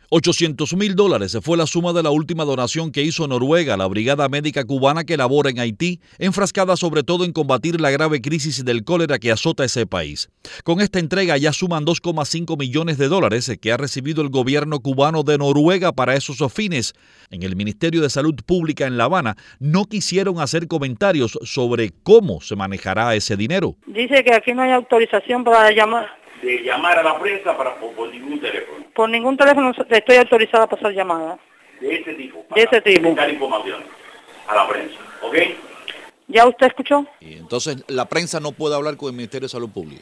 $800,000 fue la suma de la última donación que hizo Noruega a la Brigada Médica Cubana que labora en Haití, enfrascada sobre todo en combatir la grave crisis del cólera que azota ese país. Con esta entrega ya suman $2,5 millones que ha recibido el gobierno cubano de Noruega para esos fines. En el Ministerio de Salud Pública en La Habana no quisieron hacer comentarios sobre cómo se manejará ese dinero. Dice que aquí no hay autorización para llamar. De llamar a la prensa por ningún teléfono. Por ningún teléfono estoy autorizada a pasar llamadas. De ese tipo. De ese tipo. Dar información a la prensa, ¿ok? ¿Ya usted escuchó? Y entonces, ¿la prensa no puede hablar con el Ministerio de Salud Pública?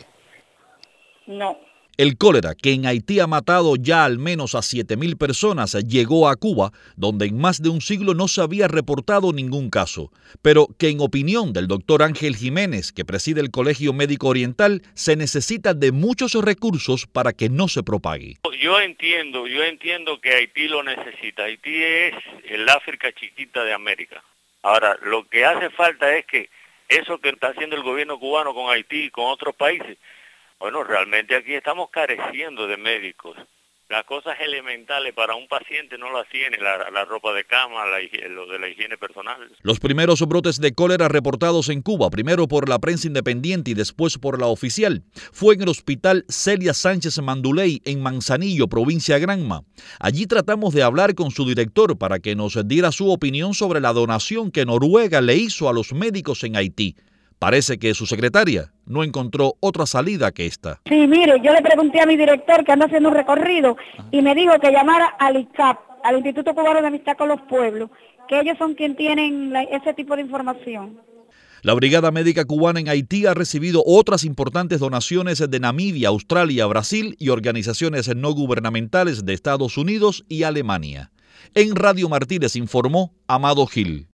No. El cólera, que en Haití ha matado ya al menos a 7,000 personas, llegó a Cuba, donde en más de un siglo no se había reportado ningún caso, pero que en opinión del doctor Ángel Jiménez, que preside el Colegio Médico Oriental, se necesita de muchos recursos para que no se propague. Yo entiendo que Haití lo necesita. Haití es el África chiquita de América. Ahora, lo que hace falta es que eso que está haciendo el gobierno cubano con Haití y con otros países, bueno, realmente aquí estamos careciendo de médicos. Las cosas elementales para un paciente no las tiene, la ropa de cama, lo de la higiene personal. Los primeros brotes de cólera reportados en Cuba, primero por la prensa independiente y después por la oficial, fue en el hospital Celia Sánchez Manduley, en Manzanillo, provincia Granma. Allí tratamos de hablar con su director para que nos diera su opinión sobre la donación que Noruega le hizo a los médicos en Haití. Parece que su secretaria no encontró otra salida que esta. Sí, mire, yo le pregunté a mi director que anda haciendo un recorrido y me dijo que llamara al ICAP, al Instituto Cubano de Amistad con los Pueblos, que ellos son quienes tienen ese tipo de información. La Brigada Médica Cubana en Haití ha recibido otras importantes donaciones de Namibia, Australia, Brasil y organizaciones no gubernamentales de Estados Unidos y Alemania. En Radio Martínez informó Amado Gil.